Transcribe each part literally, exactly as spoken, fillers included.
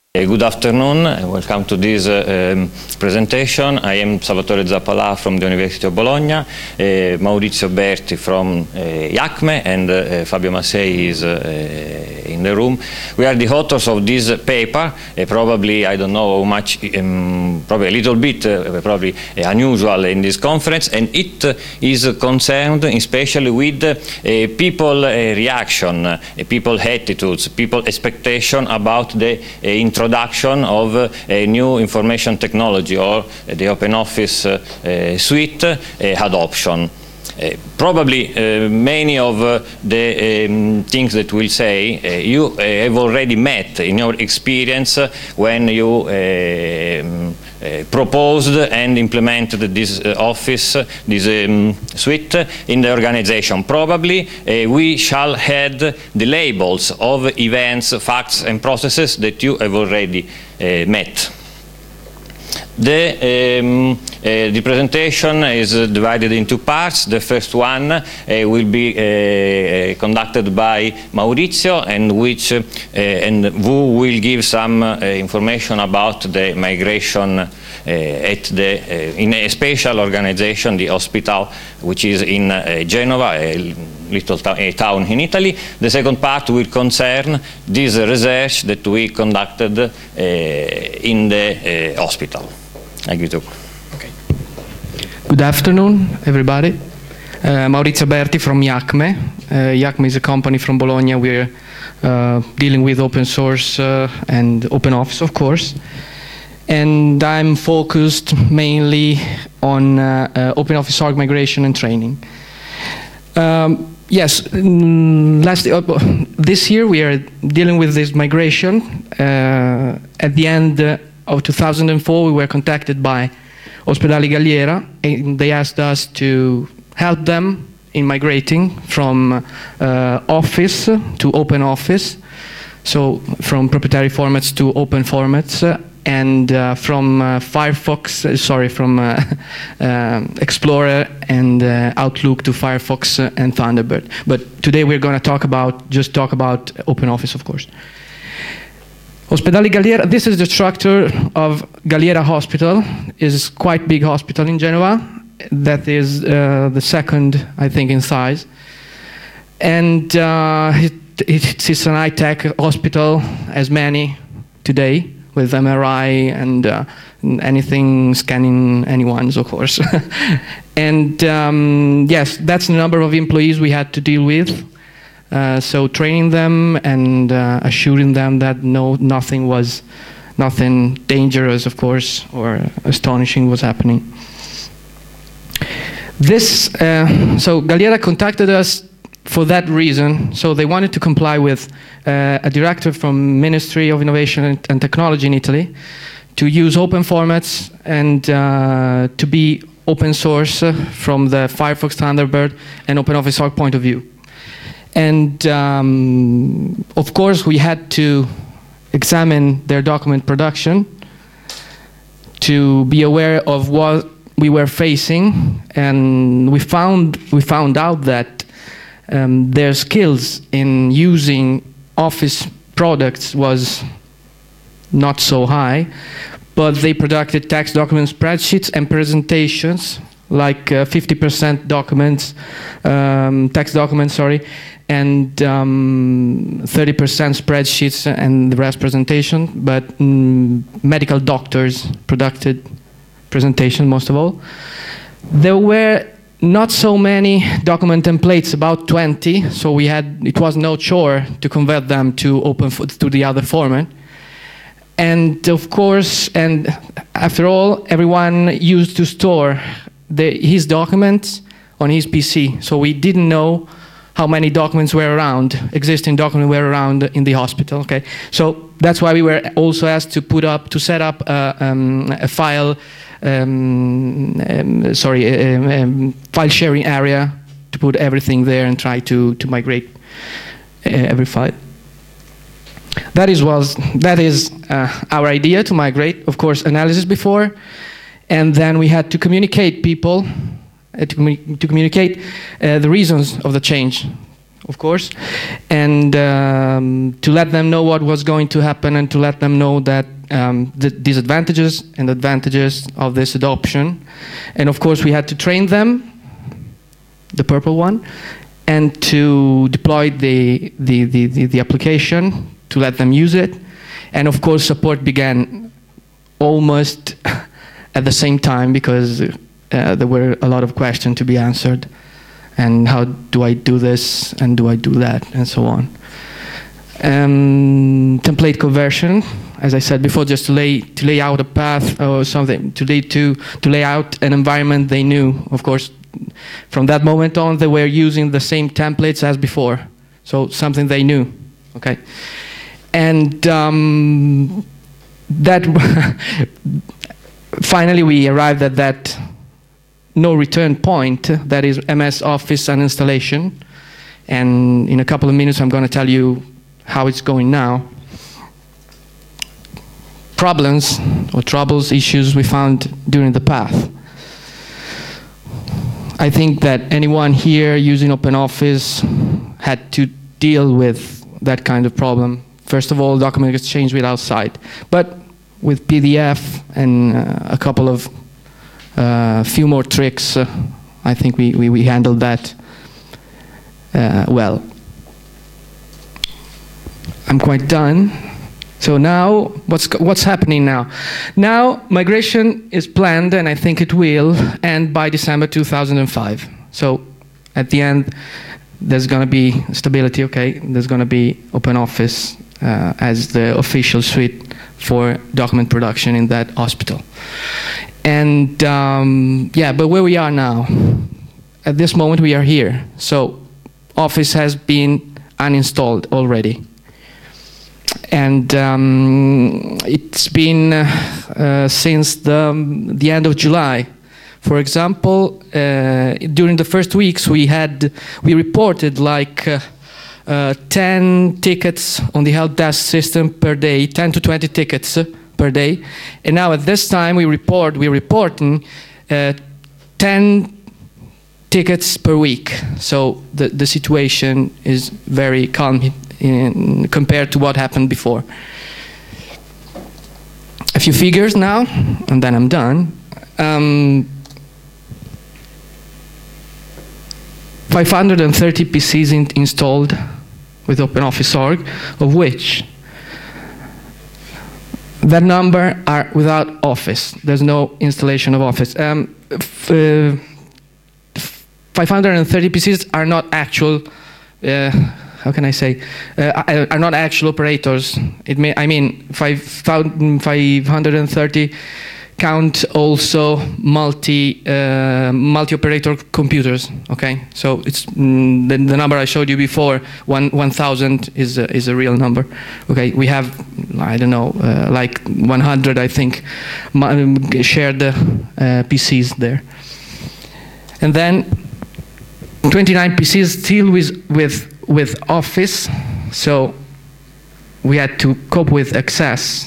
Uh, good afternoon, uh, welcome to this uh, um, presentation. I am Salvatore Zappalà from the University of Bologna, uh, Maurizio Berti from uh, IACME, and uh, Fabio Massei is uh, in the room. We are the authors of this paper, uh, probably, I don't know how much, um, probably a little bit, uh, probably uh, unusual in this conference, and it uh, is concerned especially with uh, people uh, reaction, uh, people attitudes, people expectation about the uh, introduction of uh, a new information technology or uh, the OpenOffice uh, uh, suite uh, adoption. Uh, probably uh, many of uh, the um, things that we'll say uh, you uh, have already met in your experience uh, when you uh, um, uh, proposed and implemented this uh, office, uh, this um, suite uh, in the organization. Probably uh, we shall add the labels of events, facts and processes that you have already uh, met. The, um, uh, the presentation is uh, divided into parts. The first one uh, will be uh, conducted by Maurizio, and which uh, and who will give some uh, information about the migration uh, at the uh, in a special organization, the hospital, which is in uh, Genova, a little a town in Italy. The second part will concern this research that we conducted uh, in the uh, hospital. I give you. Okay. Good afternoon, everybody. Uh, Maurizio Berti from IACME. Uh, IACME is a company from Bologna. We're uh, dealing with open source uh, and OpenOffice, of course. And I'm focused mainly on uh, uh, OpenOffice org migration and training. Um, yes, mm, last uh, this year we are dealing with this migration. Uh, at the end uh, of two thousand four, we were contacted by Ospedale Galliera, and they asked us to help them in migrating from uh, Office to OpenOffice, so from proprietary formats to open formats, uh, and uh, from uh, Firefox, uh, sorry, from uh, uh, Explorer and uh, Outlook to Firefox uh, and Thunderbird. But today we're going to talk about, just talk about OpenOffice, of course. Ospedale Galliera, this is the structure of Galliera Hospital. It's quite big hospital in Genova. That is uh, the second, I think, in size. And uh, it, it's an high-tech hospital, as many today, with M R I and uh, anything scanning anyone's, of course. And um, yes, that's the number of employees we had to deal with. Uh, so training them and uh, assuring them that no, nothing was, nothing dangerous, of course, or astonishing was happening. This, uh, so Galliera contacted us for that reason. So they wanted to comply with uh, a directive from Ministry of Innovation and, and Technology in Italy to use open formats and uh, to be open source uh, from the Firefox, Thunderbird, and OpenOffice org point of view. And um, of course, we had to examine their document production to be aware of what we were facing, and we found we found out that um, their skills in using Office products was not so high, but they produced text documents, spreadsheets, and presentations, like uh, fifty percent documents, um, text documents, sorry, and um, thirty percent spreadsheets and the rest presentation, but mm, medical doctors produced presentation most of all. There were not so many document templates, about twenty, so we had, it was no chore to convert them to open to the other format. And of course, and after all, everyone used to store the, his documents on his P C, so we didn't know how many documents were around, existing documents were around in the hospital, okay? So that's why we were also asked to put up, to set up a, um, a file, um, um, sorry, a, a, a file sharing area to put everything there and try to, to migrate uh, every file. That is, was, that is uh, our idea to migrate, of course, analysis before, and then we had to communicate people, uh, to, commu to communicate uh, the reasons of the change. of course, and um, to let them know what was going to happen and to let them know that um, the disadvantages and advantages of this adoption. And of course, we had to train them, the purple one, and to deploy the, the, the, the, the application, to let them use it. And of course, support began almost at the same time, because uh, there were a lot of questions to be answered. And how do I do this, and do I do that, and so on. Um, template conversion, as I said before, just to lay, to lay out a path or something, to lay, to, to lay out an environment they knew. Of course, from that moment on, they were using the same templates as before. So something they knew, okay? And um, that, finally we arrived at that no return point, that is M S Office uninstallation. And in a couple of minutes, I'm going to tell you how it's going now. Problems or troubles, issues we found during the path. I think that anyone here using OpenOffice had to deal with that kind of problem. First of all, document exchange with outside. But with P D F and uh, a couple of uh, few more tricks, uh, I think we, we, we handled that uh, well. I'm quite done. So now, what's, what's happening now? Now, migration is planned, and I think it will end by December two thousand five. So at the end, there's going to be stability, okay? There's going to be OpenOffice uh, as the official suite for document production in that hospital. And um, yeah, but where we are now, at this moment we are here. So Office has been uninstalled already. And um, it's been uh, uh, since the, um, the end of July. For example, uh, during the first weeks we had, we reported like uh, uh, ten tickets on the help desk system per day, ten to twenty tickets uh, per day. And now at this time we report, we're reporting uh, ten tickets per week. So the, the situation is very calm in, compared to what happened before. A few figures now, and then I'm done. Um, five hundred thirty P Cs in, installed with OpenOffice dot org, of which that number are without Office. There's no installation of Office. Um, f uh, five hundred thirty P Cs are not actual, uh, how can I say, uh, are not actual operators. It may, I mean, five hundred thirty count also multi uh, multi-operator computers. Okay, so it's mm, the, the number I showed you before. One one thousand is a, is a real number. Okay, we have I don't know uh, like one hundred I think shared uh, P Cs there, and then twenty-nine P Cs still with with with Office. So we had to cope with Access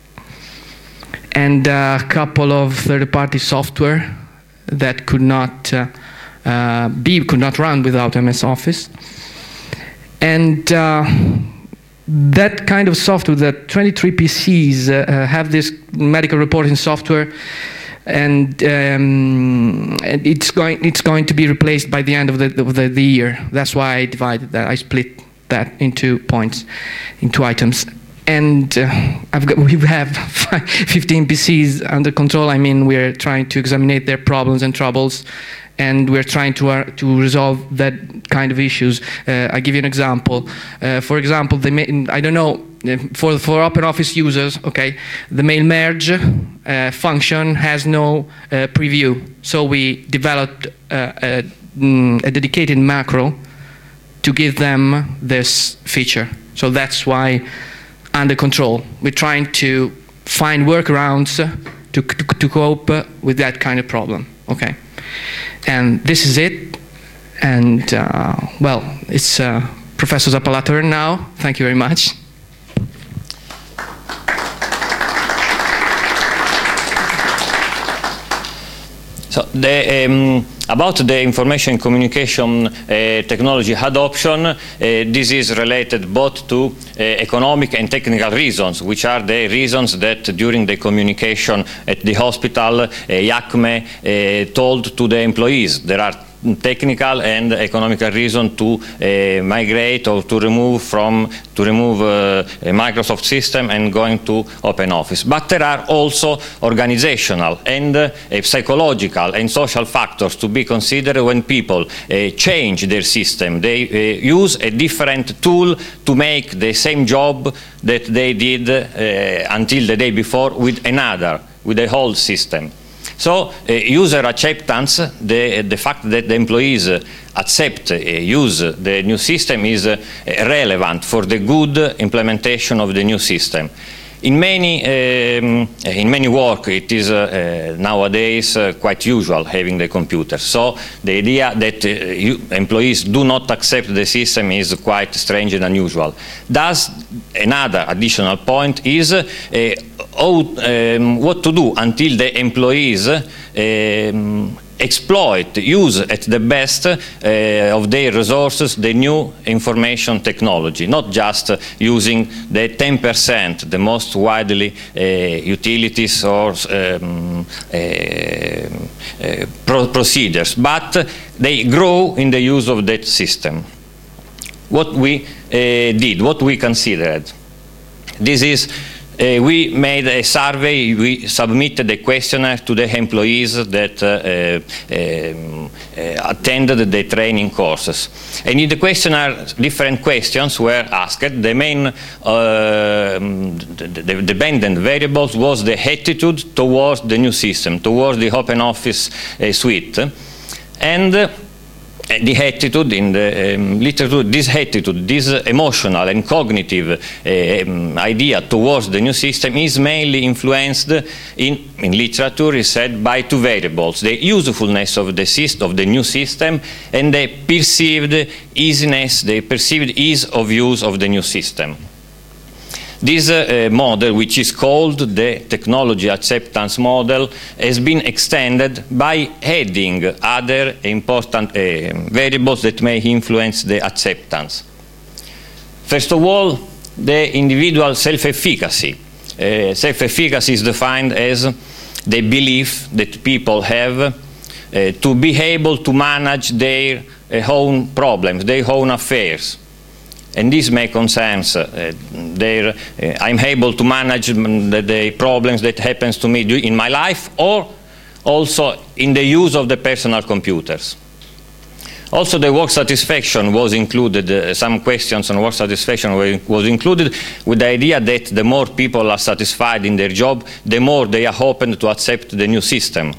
and a couple of third-party software that could not uh, uh, be could not run without M S Office. And uh, that kind of software, that twenty-three P Cs uh, uh, have this medical reporting software, and, um, and it's going it's going to be replaced by the end of the, of the the year. That's why I divided that. I split that into points, into items. And uh, I've got, we have fifteen P Cs under control. I mean, we're trying to examine their problems and troubles, and we're trying to uh, to resolve that kind of issues. Uh, I give you an example. Uh, for example, they may, I don't know, for for OpenOffice users, okay, the mail merge uh, function has no uh, preview. So we developed uh, a, a dedicated macro to give them this feature. So that's why, under control, we're trying to find workarounds to, to, to cope with that kind of problem, okay? And this is it, and uh, well, it's uh, Professor Zappala's turn now. Thank you very much. So the um, About the information communication uh, technology adoption, uh, this is related both to uh, economic and technical reasons, which are the reasons that during the communication at the hospital, uh, IACME uh, told to the employees. There are technical and economical reason to uh, migrate or to remove from to remove uh, a Microsoft system and going to OpenOffice. But there are also organizational and uh, psychological and social factors to be considered when people uh, change their system. They uh, use a different tool to make the same job that they did uh, until the day before with another, with the whole system. So uh, user acceptance, the, the fact that the employees uh, accept, uh, use the new system is uh, relevant for the good implementation of the new system. In many, um, in many work, it is uh, uh, nowadays uh, quite usual having the computer. So the idea that uh, you, employees do not accept the system is quite strange and unusual. Thus, another additional point is uh, how, um, what to do until the employees um, exploit, use at the best uh, of their resources the new information technology, not just uh, using the ten percent, the most widely uh, utilities or um, uh, uh, pro procedures, but they grow in the use of that system. What we uh, did, what we considered, this is Uh, we made a survey, we submitted a questionnaire to the employees that uh, uh, uh, attended the training courses. And in the questionnaire, different questions were asked. The main uh, the, the dependent variables was the attitude towards the new system, towards the OpenOffice uh, suite. And uh, the attitude in the um, literature, this attitude, this uh, emotional and cognitive uh, um, idea towards the new system is mainly influenced in, in literature, is said, by two variables: the usefulness of the system, of the new system, and the perceived easiness, the perceived ease of use of the new system. This uh, model, which is called the technology acceptance model, has been extended by adding other important uh, variables that may influence the acceptance. First of all, the individual self-efficacy. Uh, self-efficacy is defined as the belief that people have uh, to be able to manage their uh, own problems, their own affairs. And this may concern uh, their, uh, I'm able to manage the, the problems that happens to me in my life, or also in the use of the personal computers. Also, the work satisfaction was included, uh, some questions on work satisfaction were, was included with the idea that the more people are satisfied in their job, the more they are open to accept the new system.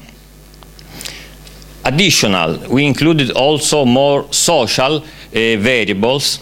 Additional, we included also more social uh, variables,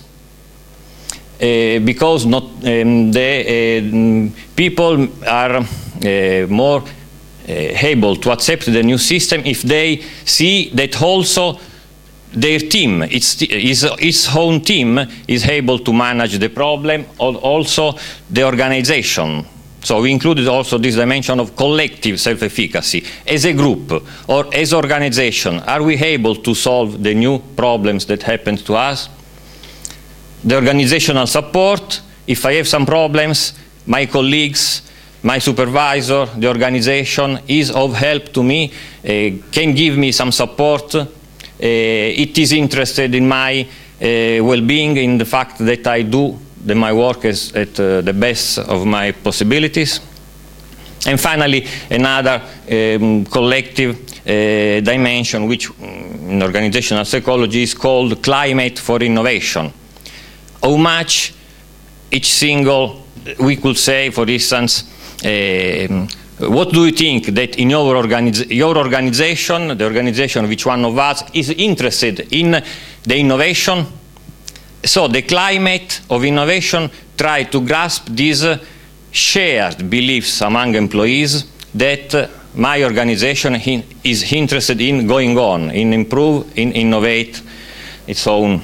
Uh, because not, um, the uh, people are uh, more uh, able to accept the new system if they see that also their team, its, its, its own team, is able to manage the problem, or also the organization. So we included also this dimension of collective self-efficacy. As a group or as organization, are we able to solve the new problems that happen to us? The organizational support, if I have some problems, my colleagues, my supervisor, the organization is of help to me, uh, can give me some support. Uh, it is interested in my uh, well-being, in the fact that I do the, my work is at uh, the best of my possibilities. And finally, another um, collective uh, dimension, which in organizational psychology is called climate for innovation. How much each single, we could say, for instance, uh, what do you think that in your, organiz your organization, the organization of each one of us, is interested in the innovation? So the climate of innovation try to grasp these uh, shared beliefs among employees that uh, my organization is interested in going on, in improve, in innovate its own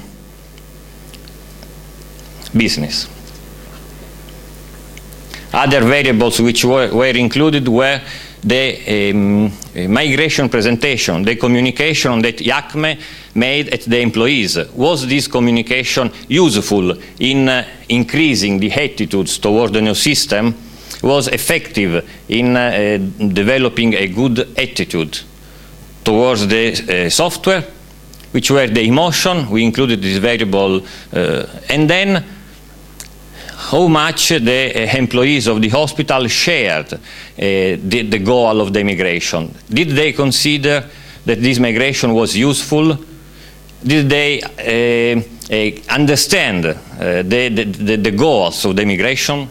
business. Other variables which were, were included were the um, migration presentation, the communication that IACME made at the employees. Was this communication useful in uh, increasing the attitudes toward the new system? Was effective in uh, developing a good attitude towards the uh, software? Which were the emotion? We included this variable, uh, and then how much the uh, employees of the hospital shared uh, the, the goal of the migration. Did they consider that this migration was useful? Did they uh, uh, understand uh, the, the, the goals of the migration?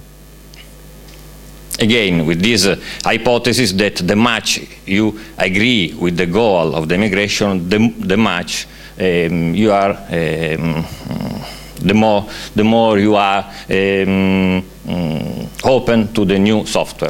Again, with this uh, hypothesis that the much you agree with the goal of the migration, the, the much um, you are, um, the more, the more you are um, um, open to the new software.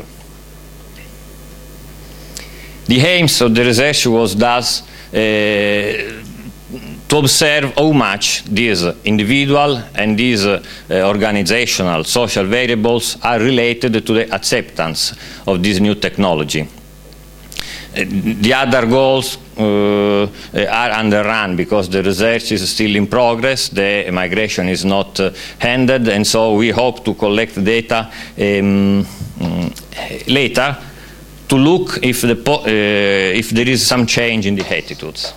The aims of the research was thus uh, to observe how much these individual and these uh, organizational social variables are related to the acceptance of this new technology. Uh, the other goals uh, are underrun because the research is still in progress, the migration is not uh, ended, and so we hope to collect data um, um, later to look if, the po uh, if there is some change in the attitudes.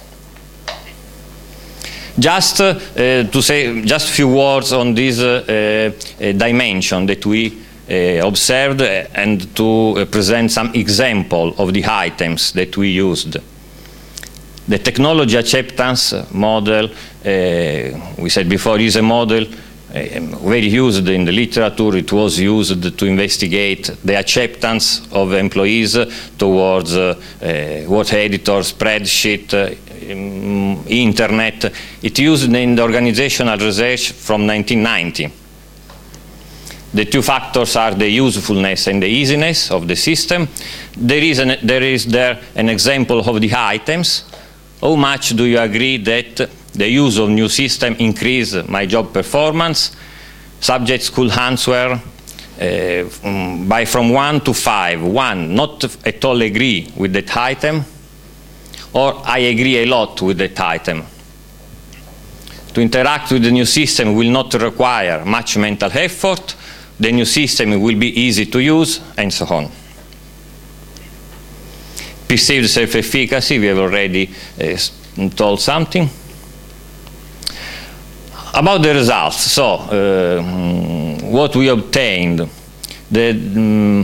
Just uh, to say just a few words on this uh, uh, dimension that we uh, observed and to uh, present some example of the items that we used. The technology acceptance model, uh, we said before, is a model uh, very used in the literature. It was used to investigate the acceptance of employees towards uh, uh, Word editor, spreadsheet, uh, Um, internet. It used in the organizational research from nineteen ninety. The two factors are the usefulness and the easiness of the system. There is, an, there is there an example of the items. How much do you agree that the use of new system increase my job performance? Subjects could answer uh, by from one to five. One, not at all agree with that item, or I agree a lot with that item. To interact with the new system will not require much mental effort, the new system will be easy to use, and so on. Perceived self-efficacy, we have already uh, told something. About the results, so uh, what we obtained, the um,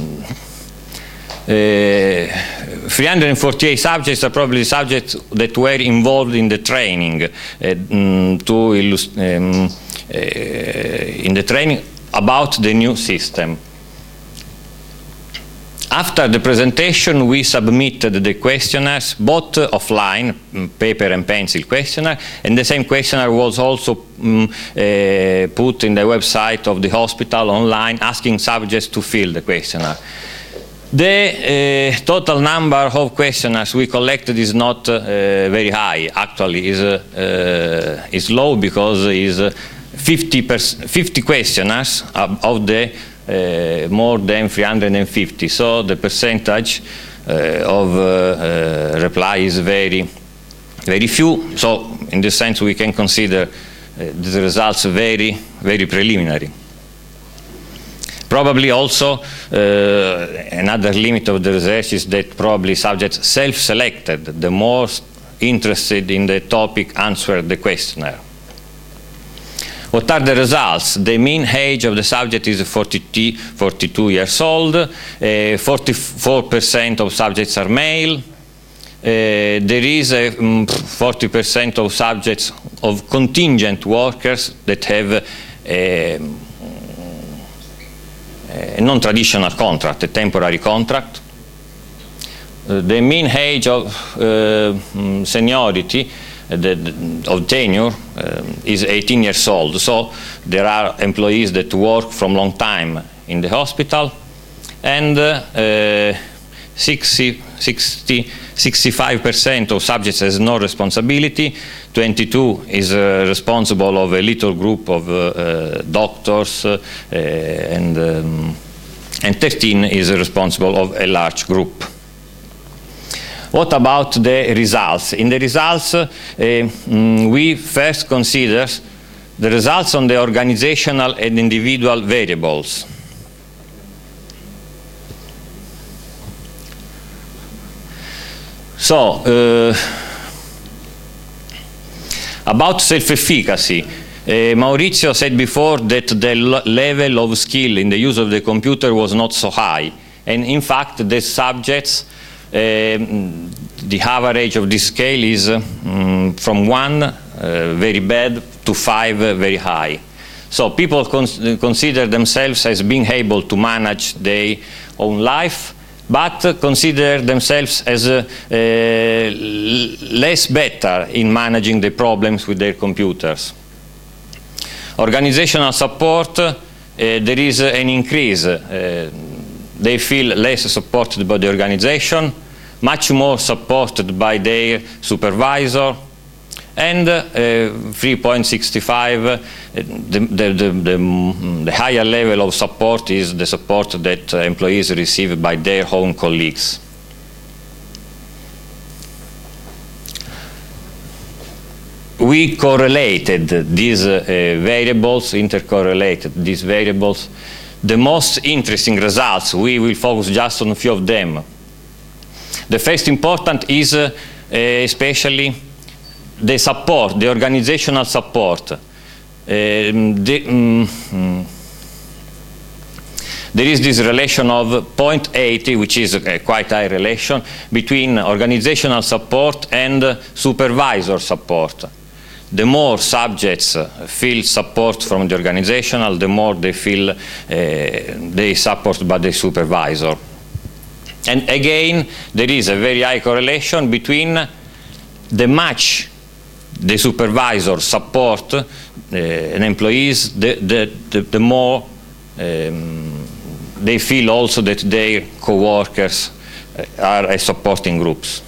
Uh, three hundred forty-eight subjects are probably subjects that were involved in the training uh, um, to um, uh, in the training about the new system. After the presentation, we submitted the questionnaires, both offline, paper and pencil questionnaire, and the same questionnaire was also um, uh, put in the website of the hospital online, asking subjects to fill the questionnaire. The uh, total number of questionnaires we collected is not uh, very high. Actually, is uh, uh, is low because is uh, fifty, fifty questionnaires of the uh, more than three hundred fifty. So the percentage uh, of uh, uh, reply is very, very few. So in this sense, we can consider uh, the results very, very preliminary. Probably also uh, another limit of the research is that probably subjects self-selected, the most interested in the topic answered the questionnaire. What are the results? The mean age of the subject is forty-two years old, forty-four percent of subjects are male, uh, there is a forty percent um, of subjects of contingent workers that have a, a non-traditional contract, a temporary contract. Uh, the mean age of uh, seniority, uh, the, the, of tenure, uh, is eighteen years old. So there are employees that work from long time in the hospital, and uh, uh, sixty, sixty, sixty-five percent of subjects has no responsibility, twenty-two is uh, responsible of a little group of uh, uh, doctors uh, and, um, and thirteen is responsible of a large group. What about the results? In the results, uh, mm, we first consider the results on the organizational and individual variables. So, uh, about self-efficacy, uh, Maurizio said before that the level of skill in the use of the computer was not so high. And in fact, the subjects, uh, the average of this scale is um, from one, uh, very bad, to five, uh, very high. So people cons consider themselves as being able to manage their own life, but uh, consider themselves as uh, uh, less better in managing the problems with their computers. Organizational support, uh, there is uh, an increase. Uh, they feel less supported by the organization, much more supported by their supervisor, and uh, three point six five, uh, the, the, the, the, the higher level of support is the support that uh, employees receive by their own colleagues. We correlated these uh, variables, intercorrelated these variables. The most interesting results, we will focus just on a few of them. The first important is uh, especially the support, the organizational support. Uh, the, um, um, there is this relation of zero point eight zero, which is a quite high relation, between organizational support and uh, supervisor support. The more subjects uh, feel support from the organizational, the more they feel uh, they support by the supervisor. And again, there is a very high correlation between the much the supervisor support uh, and employees, the, the, the, the more um, they feel also that their co-workers are as supporting groups.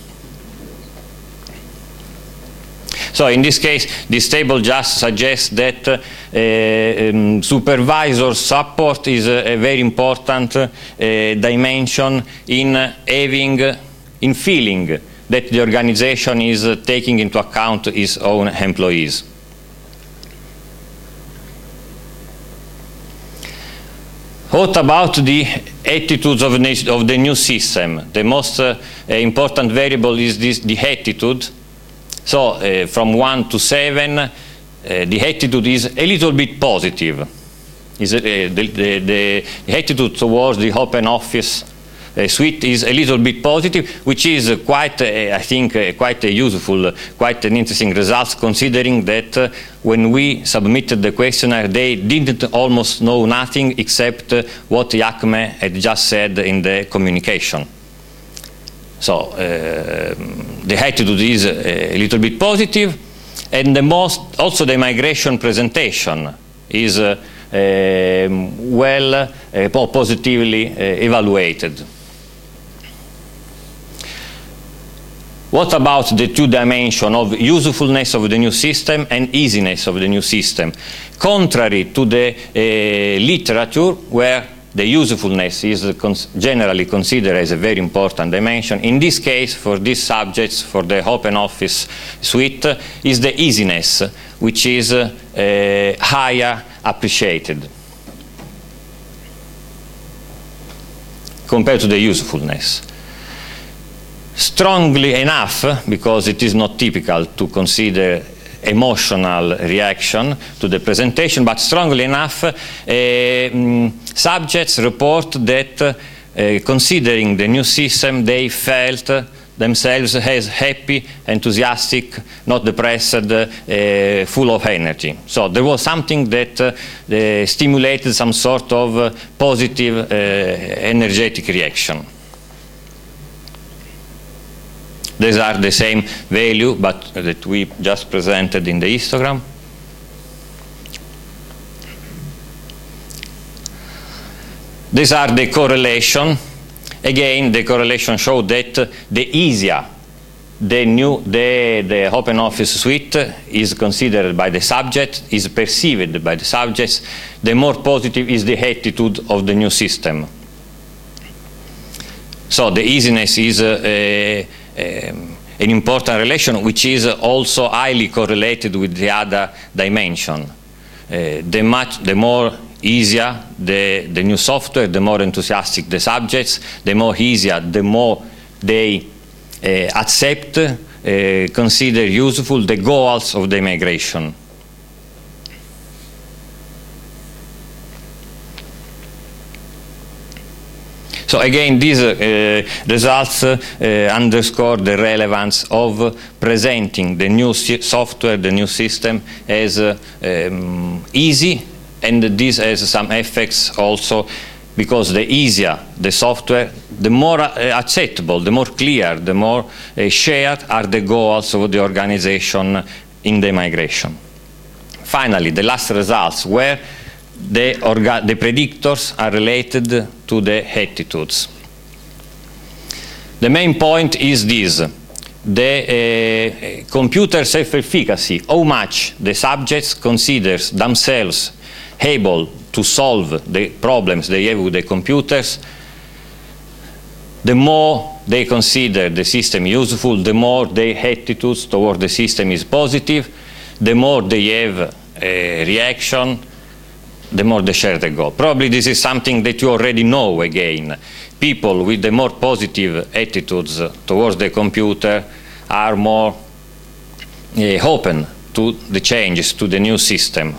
So in this case, this table just suggests that uh, um, supervisor support is a, a very important uh, dimension in having, in feeling that the organization is uh, taking into account its own employees. What about the attitudes of, of the new system? The most uh, important variable is this, the attitude. So uh, from one to seven, uh, the attitude is a little bit positive. Is uh, the, the, the attitude towards the open office uh, suite is a little bit positive, which is uh, quite, uh, I think, uh, quite a useful, uh, quite an interesting result, considering that uh, when we submitted the questionnaire, they didn't almost know nothing except uh, what IACME had just said in the communication. So uh, the attitude is a little bit positive, and the most, also the migration presentation is uh, uh, well, uh, positively uh, evaluated. What about the two dimensions of usefulness of the new system and easiness of the new system? Contrary to the uh, literature, where the usefulness is cons generally considered as a very important dimension, in this case, for these subjects, for the open office suite, uh, is the easiness, which is uh, uh, higher appreciated compared to the usefulness. Strongly enough, because it is not typical to consider emotional reaction to the presentation, but strongly enough, uh, um, subjects report that uh, considering the new system, they felt uh, themselves as happy, enthusiastic, not depressed, uh, full of energy. So there was something that uh, stimulated some sort of uh, positive, uh, energetic reaction. These are the same value, but that we just presented in the histogram. These are the correlation. Again, the correlation show that the easier the new, the, the open office suite is considered by the subject, is perceived by the subjects, the more positive is the attitude of the new system. So the easiness is uh, a, a, an important relation, which is also highly correlated with the other dimension. Uh, the, much, the more easier the, the new software, the more enthusiastic the subjects, the more easier, the more they uh, accept, uh, consider useful the goals of the migration. So again, these uh, results uh, underscore the relevance of presenting the new software, the new system as uh, um, easy, and this has some effects also, because the easier the software, the more uh, acceptable, the more clear, the more uh, shared are the goals of the organization in the migration. Finally, the last results were The, orga the predictors are related to the attitudes. The main point is this: the uh, computer self-efficacy, how much the subjects consider themselves able to solve the problems they have with the computers. The more they consider the system useful, the more their attitudes toward the system is positive, the more they have a reaction, the more they share the goal. Probably this is something that you already know again. People with the more positive attitudes towards the computer are more uh, open to the changes, to the new system.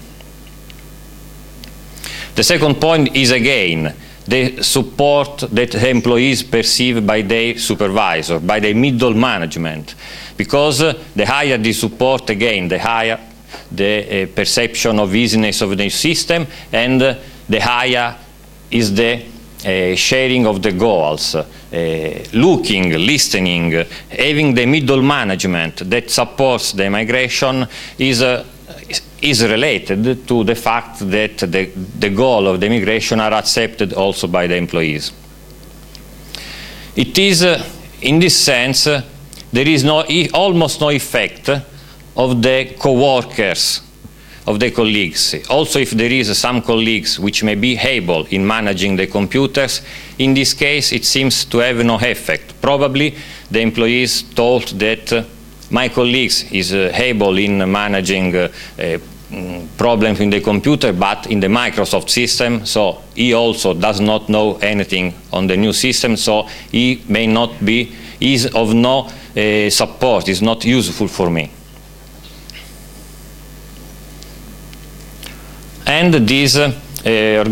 The second point is again the support that employees perceive by their supervisor, by their middle management. Because uh, the higher the support, again, the higher the uh, perception of easiness of the system, and uh, the higher is the uh, sharing of the goals. Uh, looking, listening, uh, having the middle management that supports the migration is, uh, is related to the fact that the, the goal of the migration are accepted also by the employees. It is, uh, in this sense, uh, there is no, e almost no effect of the co-workers, of the colleagues. Also, if there is some colleagues which may be able in managing the computers, in this case it seems to have no effect. Probably the employees thought that uh, my colleagues is uh, able in managing uh, uh, problems in the computer, but in the Microsoft system, so he also does not know anything on the new system, so he may not be, is of no uh, support, is not useful for me. And this, uh, uh,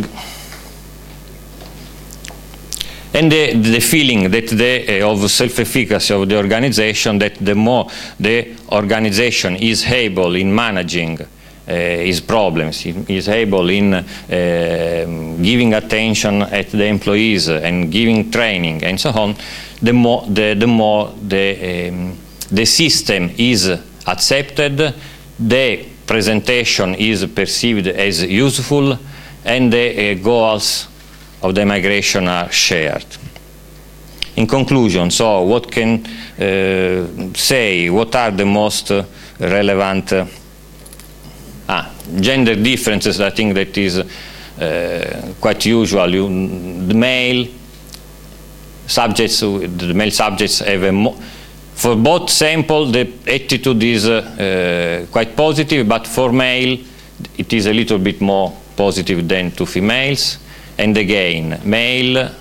and the, the feeling that the, uh, of self-efficacy of the organization, that the more the organization is able in managing uh, its problems, is able in uh, giving attention at the employees and giving training and so on, the more the, the, more the, um, the system is accepted, the presentation is perceived as useful, and the uh, goals of the migration are shared. In conclusion, so what can uh, say, what are the most uh, relevant uh, ah, gender differences? I think that is uh, quite usual. You, the male subjects, the male subjects have a more, for both sample, the attitude is uh, uh, quite positive, but for male, it is a little bit more positive than to females. And again, male uh,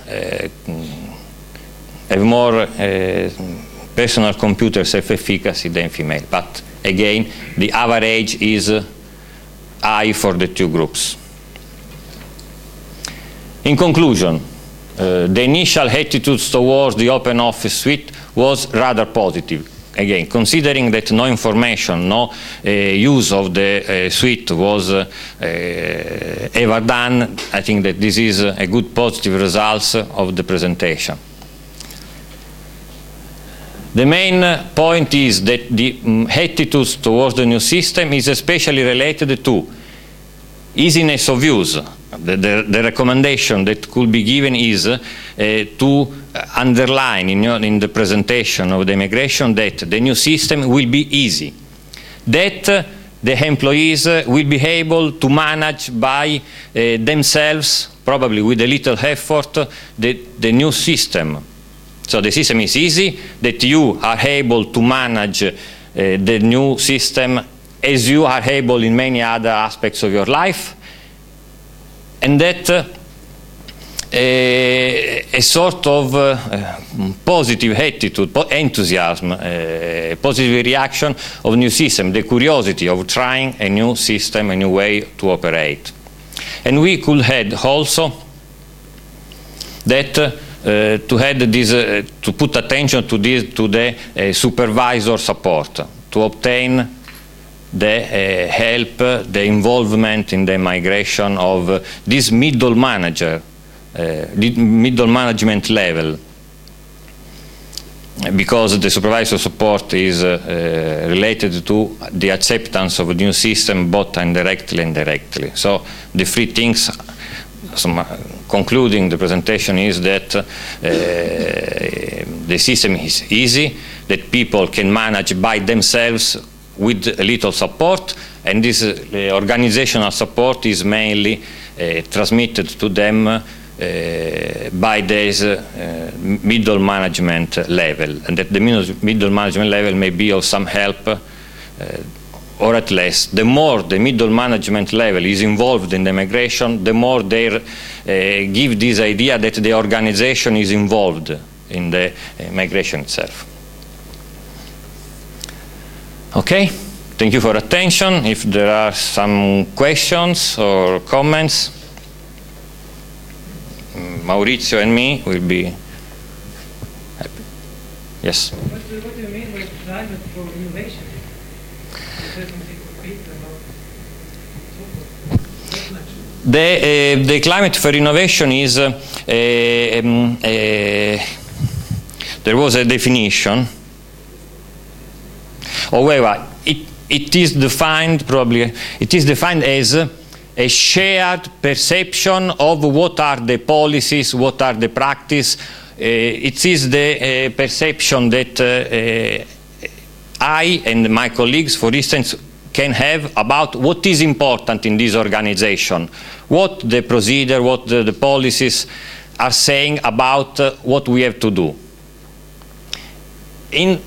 have more uh, personal computer self-efficacy than female. But again, the average is uh, high for the two groups. In conclusion, uh, the initial attitudes towards the OpenOffice suite was rather positive. Again, considering that no information, no uh, use of the uh, suite was uh, uh, ever done, I think that this is a good positive result of the presentation. The main point is that the um, attitudes towards the new system is especially related to easiness of use. The, the, the recommendation that could be given is uh, to underline in, your, in the presentation of the migration that the new system will be easy, that uh, the employees uh, will be able to manage by uh, themselves, probably with a little effort, the, the new system, So the system is easy, that you are able to manage uh, the new system as you are able in many other aspects of your life, and that uh, a, a sort of uh, positive attitude, enthusiasm, uh, positive reaction of new system, the curiosity of trying a new system, a new way to operate. And we could add also that uh, to add this, uh, to put attention to this, to the uh, supervisor support, to obtain the uh, help, uh, the involvement in the migration of uh, this middle manager, uh, the middle management level, because the supervisor support is uh, uh, related to the acceptance of a new system, both indirectly and directly. So the three things, some, uh, concluding the presentation, is that uh, the system is easy, that people can manage by themselves with a little support, and this uh, organizational support is mainly uh, transmitted to them uh, by this uh, middle management level, and that the middle management level may be of some help, uh, or at least the more the middle management level is involved in the migration, the more they uh, give this idea that the organization is involved in the uh, migration itself. Okay, thank you for attention. If there are some questions or comments, Maurizio and me will be happy. Yes? What, what do you mean with climate for innovation? The, uh, the climate for innovation is, uh, um, uh, there was a definition. However, it, it is defined probably, it is defined as a shared perception of what are the policies, what are the practice. Uh, it is the uh, perception that uh, uh, I and my colleagues, for instance, can have about what is important in this organization, what the procedure, what the, the policies are saying about uh, what we have to do. In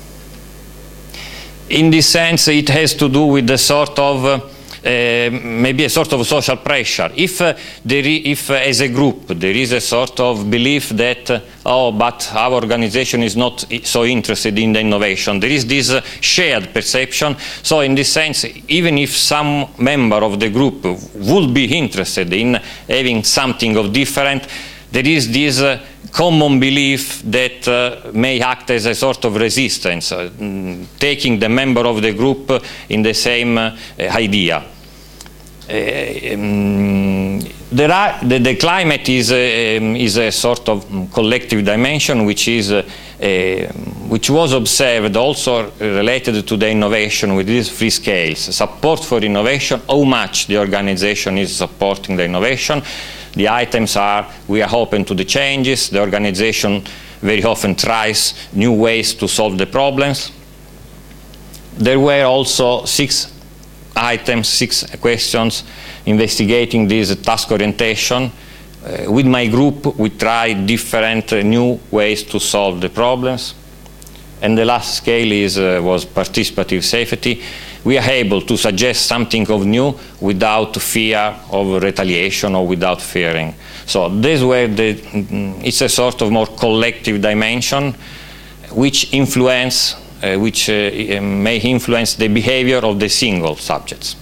In this sense, it has to do with the sort of, uh, uh, maybe a sort of social pressure. If, uh, there is, if uh, as a group, there is a sort of belief that, uh, oh, but our organization is not so interested in the innovation, there is this uh, shared perception. So in this sense, even if some member of the group would be interested in having something of different, there is this uh, common belief that uh, may act as a sort of resistance, uh, mm, taking the member of the group uh, in the same uh, idea. Uh, um, there are, the, the climate is a, um, is a sort of collective dimension which, is, uh, uh, which was observed also related to the innovation with these three scales. Support for innovation, how much the organization is supporting the innovation. The items are, we are open to the changes, the organization very often tries new ways to solve the problems. There were also six items, six questions investigating this task orientation. Uh, with my group, we tried different uh, new ways to solve the problems. And the last scale is, uh, was participative safety. We are able to suggest something of new without fear of retaliation or without fearing. So this were the, it's a sort of more collective dimension which influence, uh, which uh, may influence the behavior of the single subjects.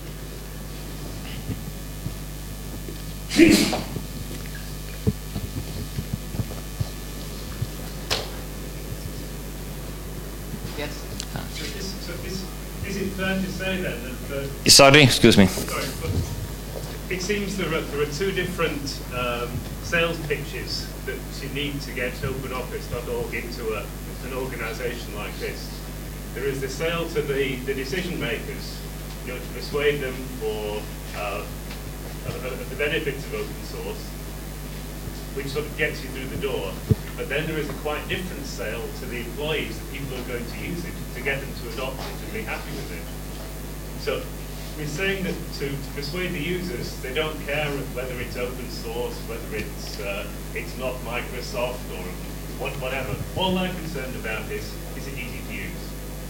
Fair to say then that the, Sorry, excuse me. Sorry, but it seems there are, there are two different um, sales pitches that you need to get open office dot org into a, an organisation like this. There is the sale to the, the decision makers, you know, to persuade them for uh, the benefits of open source, which sort of gets you through the door. But then there is a quite different sale to the employees, the people who are going to use it, to get them to adopt it and be happy with it. So we're saying that to, to persuade the users, they don't care whether it's open source, whether it's uh, it's not Microsoft or what, whatever. All they're concerned about is, is it easy to use?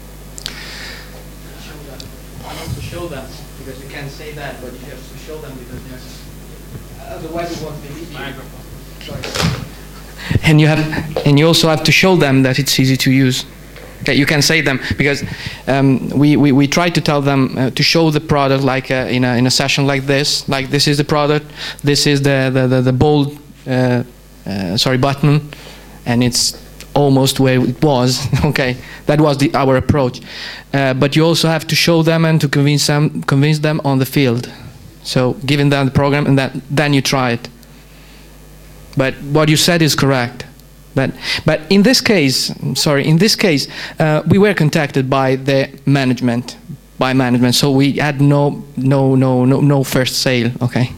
Show them. I want to show them, because you can't say that, but you have to show them because they're, otherwise it won't believe you. Microphone. Sorry. And you have, and you also have to show them that it's easy to use. Okay, you can say them because um, we, we we try to tell them uh, to show the product like uh, in a in a session like this. Like this is the product. This is the the the, the bold uh, uh, sorry button, and it's almost where it was. Okay, that was the, our approach. Uh, but you also have to show them and to convince them convince them on the field. So giving them the program and that then you try it. But what you said is correct. But, but in this case, sorry, in this case, uh, we were contacted by the management, by management. So we had no, no, no, no, no first sale. Okay.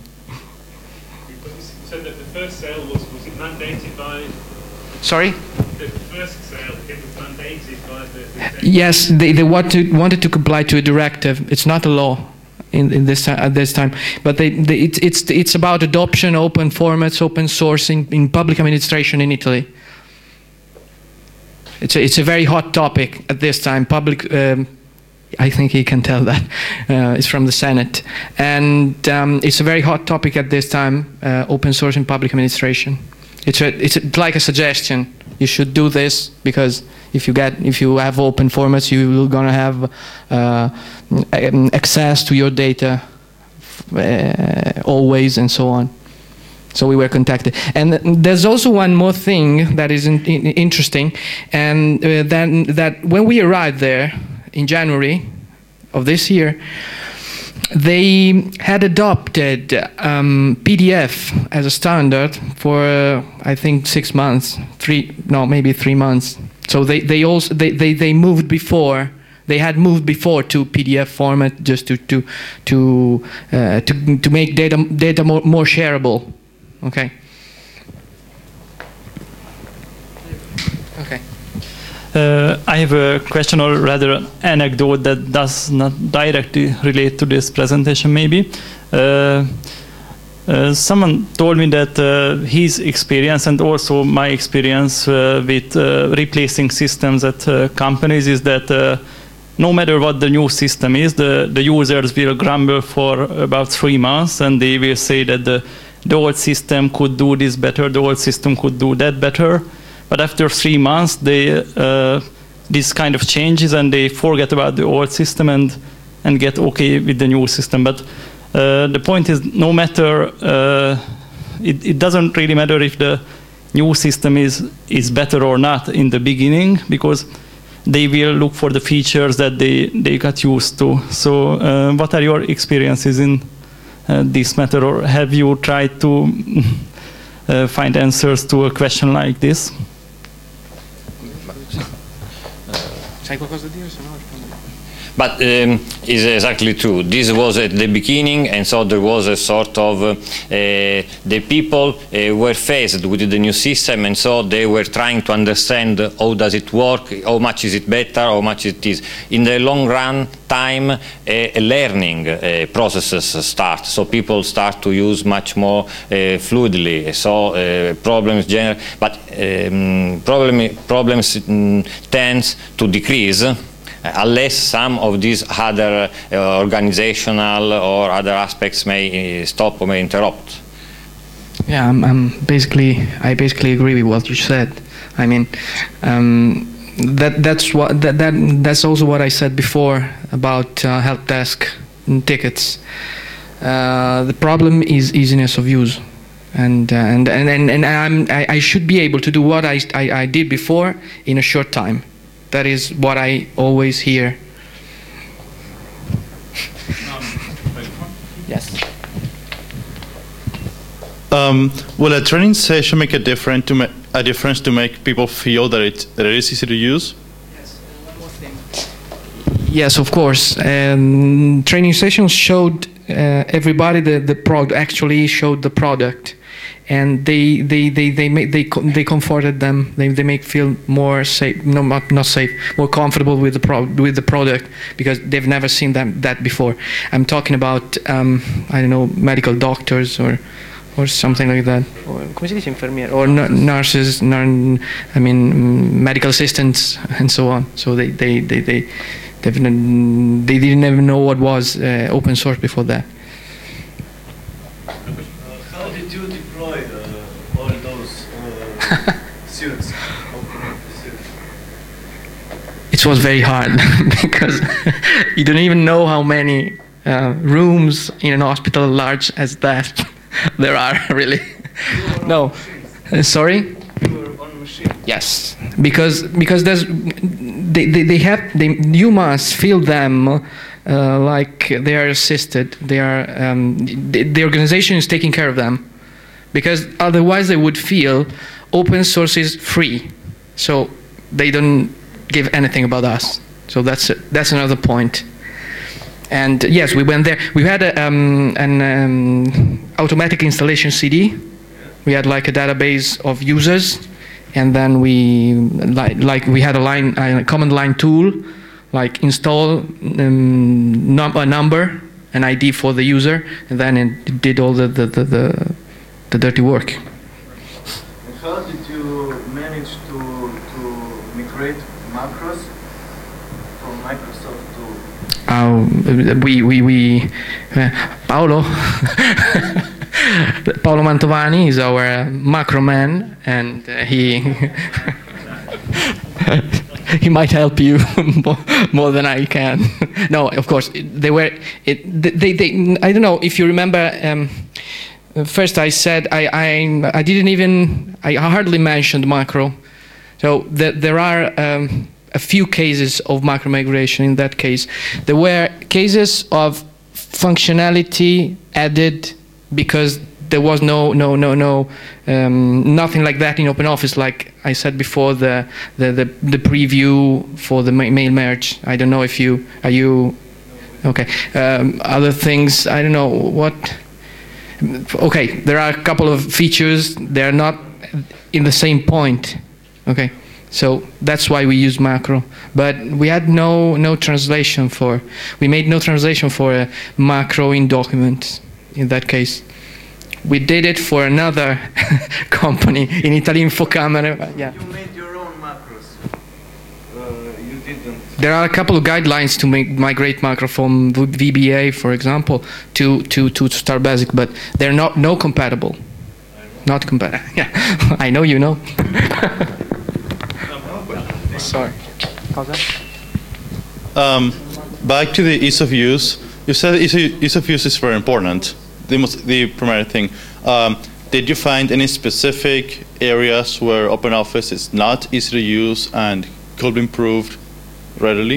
So that the first sale was was it mandated by? Sorry. The first sale it was mandated by the. the yes, they they wanted wanted to comply to a directive. It's not a law. In, in this at this time, but they, they, it, it's it's about adoption, open formats, open sourcing in public administration in Italy. It's a, it's a very hot topic at this time. Public, um, I think he can tell that. Uh, it's from the Senate, and um, it's a very hot topic at this time. Uh, open source in public administration. It's a, it's a, like a suggestion. You should do this because if you get if you have open formats, you're gonna have uh, access to your data uh, always and so on. So we were contacted, and there's also one more thing that is in, in, interesting, and uh, then that when we arrived there in January of this year, they had adopted um, P D F as a standard for uh, I think six months, three no maybe three months. So they they also they they, they moved before. They had moved before to P D F format just to to to uh, to to make data data more, more shareable. Okay. Okay. Uh, I have a question, or rather an anecdote that does not directly relate to this presentation maybe. Uh, uh, someone told me that uh, his experience and also my experience uh, with uh, replacing systems at uh, companies is that uh, no matter what the new system is, the, the users will grumble for about three months and they will say that the, the old system could do this better, the old system could do that better. But after three months, they uh, this kind of changes and they forget about the old system and and get okay with the new system. But uh, the point is, no matter uh, it, it doesn't really matter if the new system is is better or not in the beginning, because they will look for the features that they they got used to. So, uh, what are your experiences in uh, this matter, or have you tried to uh, find answers to a question like this? Sai qualcosa da dire? Se no rispondo. But um, it's exactly true. This was at the beginning, and so there was a sort of uh, the people uh, were faced with the new system, and so they were trying to understand how does it work, how much is it better, how much it is. In the long run time, uh, learning uh, processes start, so people start to use much more uh, fluidly. So uh, problems generate, but um, problem problems um, tends to decrease. Unless some of these other uh, organizational or other aspects may uh, stop or may interrupt. Yeah, I'm, I'm basically, I basically agree with what you said. I mean, um, that that's what that, that that's also what I said before about uh, help desk and tickets. Uh, the problem is easiness of use, and uh, and and and, and I'm, I, I should be able to do what I, I I did before in a short time. That is what I always hear. Yes. Um, will a training session make a difference to ma a difference to make people feel that it that it is easy to use? Yes. And one more thing. Yes, of course. Um, training sessions showed uh, everybody the the product. Actually, showed the product, and they they they they make they they comforted them. They they make feel more safe, no not, not safe, more comfortable with the pro with the product because they've never seen that that before. I'm talking about um, I don't know, medical doctors or or something like that. Or, come si dice infermiere? Or nurses, I mean medical assistants and so on. So they they they they they didn't even know what was uh, open source before that. How did you deploy uh, all those uh, suits? It was very hard because you don't even know how many uh, rooms in an hospital large as that there are, really. No, uh, sorry. You were on machine. Yes, because because there's they they, they have they you must feel them uh, like they are assisted. They are um, the, the organization is taking care of them, because otherwise they would feel open source is free, so they don't give anything about us. So that's that's another point. And yes, we went there. We had a, um, an um, automatic installation C D. We had like a database of users, and then we like, like we had a line, a command line tool, like install um, num a number, an I D for the user, and then it did all the the the, the, the dirty work. And how did you manage to to migrate macros from Microsoft to? Uh, we we we uh, Paolo Paolo Mantovani is our uh, macro man, and uh, he he might help you more, more than I can. No, of course they were. It, they they I don't know if you remember. Um, first, I said I I I didn't even I hardly mentioned macro. So the, there are. Um, a few cases of macro migration. In that case, there were cases of functionality added because there was no no no no um, nothing like that in OpenOffice. Like I said before, the the the, the preview for the ma mail merge. I don't know if you are you okay. Um, other things, I don't know what. Okay, there are a couple of features. They are not in the same point. Okay. So that's why we use macro, but we had no no translation for. We made no translation for a macro in documents. In that case, we did it for another company in Italy, Infocamera. Yeah. You made your own macros. Uh, you didn't. There are a couple of guidelines to make migrate macro from V B A, for example, to to to Star Basic, but they're not no compatible. Not compatible. Yeah, I know you know. Sorry. Um, back to the ease of use. You said ease of, ease of use is very important. The most, the primary thing. Um, did you find any specific areas where OpenOffice is not easy to use and could be improved readily?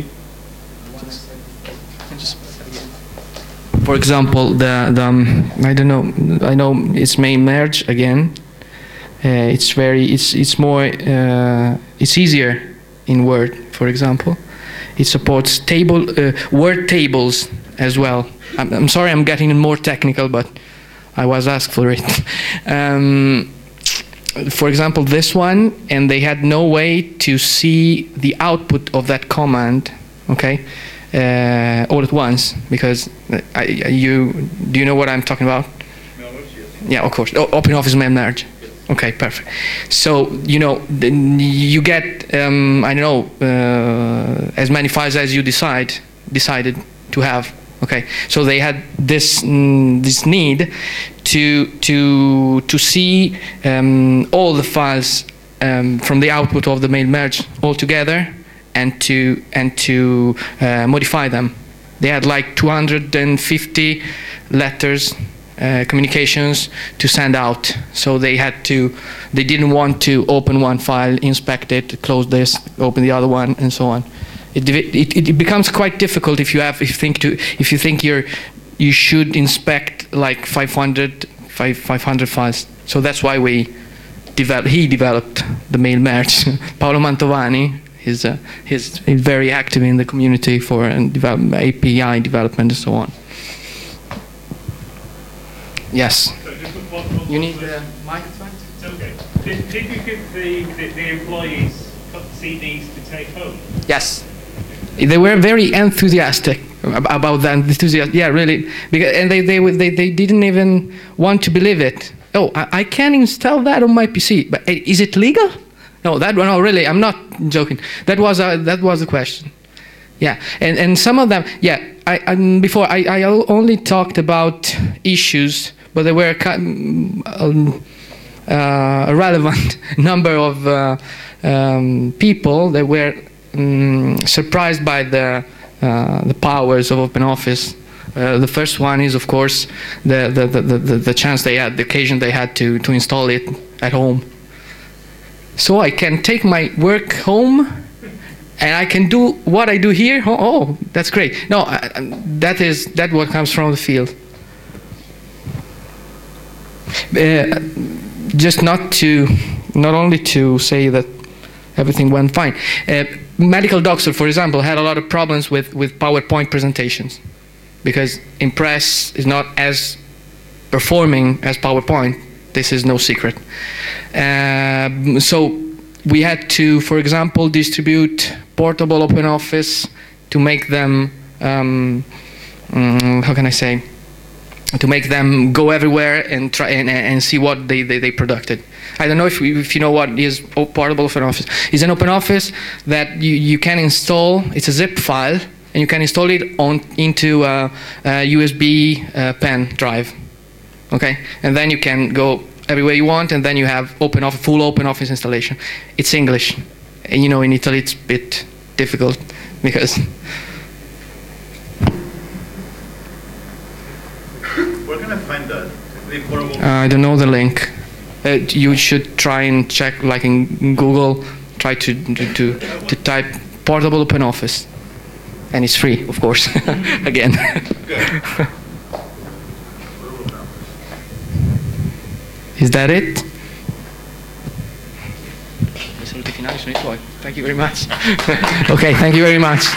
For example, the, the um, I don't know. I know it's main merge again. Uh, it's very. It's it's more. Uh, it's easier in Word, for example. It supports table uh, Word tables as well. I'm, I'm sorry, I'm getting more technical, but I was asked for it. um, for example, this one, and they had no way to see the output of that command. Okay. Uh, all at once, because I, you do you know what I'm talking about? Yeah, of course. O OpenOffice mail merge. Okay, perfect. So you know you get um, I don't know uh, as many files as you decide decided to have. Okay, so they had this mm, this need to to to see um, all the files um, from the output of the mail merge all together, and to and to uh, modify them. They had like two hundred fifty letters, uh, communications to send out. So they had to, they didn't want to open one file, inspect it, close this, open the other one, and so on. It it, it becomes quite difficult if you have if you think to if you think you're you should inspect like five hundred files. So that's why we develop. He developed the mail merge. Paolo Mantovani. He's, uh, he's, he's very active in the community for uh, develop, A P I development and so on. Yes? So just a What, what, You what need was- the microphone? It's okay. Did, did you give the, the, the employees C Ds to take home? Yes. They were very enthusiastic ab- about that. Enthusiastic, yeah, really. Because, and they, they, they, they didn't even want to believe it. Oh, I, I can install that on my P C, but eh, is it legal? No, that one. No, really, I'm not joking. That was a, that was the question. Yeah, and and some of them, yeah. I, I before I, I only talked about issues, but there were um, uh, a relevant number of uh, um, people that were um, surprised by the uh, the powers of OpenOffice. Uh, the first one is, of course, the the, the, the the chance they had, the occasion they had to to install it at home. So I can take my work home, and I can do what I do here. Oh, oh that's great. No, I, I, that is that what comes from the field. Uh, just not to, not only to say that everything went fine. Uh, Medical Doctor, for example, had a lot of problems with with PowerPoint presentations, because Impress is not as performing as PowerPoint. This is no secret. Uh, so we had to, for example, distribute portable OpenOffice to make them, um, um, how can I say, to make them go everywhere and try and, and see what they, they, they produced. I don't know if, we, if you know what is portable OpenOffice. It's an OpenOffice that you, you can install. It's a zip file, and you can install it on into a, a U S B uh, pen drive. Okay, and then you can go everywhere you want, and then you have OpenOffice, full OpenOffice installation. It's English, and you know in Italy it's a bit difficult because. Where can I find that? The portable. Uh, I don't know the link. Uh, you should try and check, like in Google, try to to to, to type portable OpenOffice, and it's free, of course. Again. Is that it? Thank you very much. Okay, thank you very much.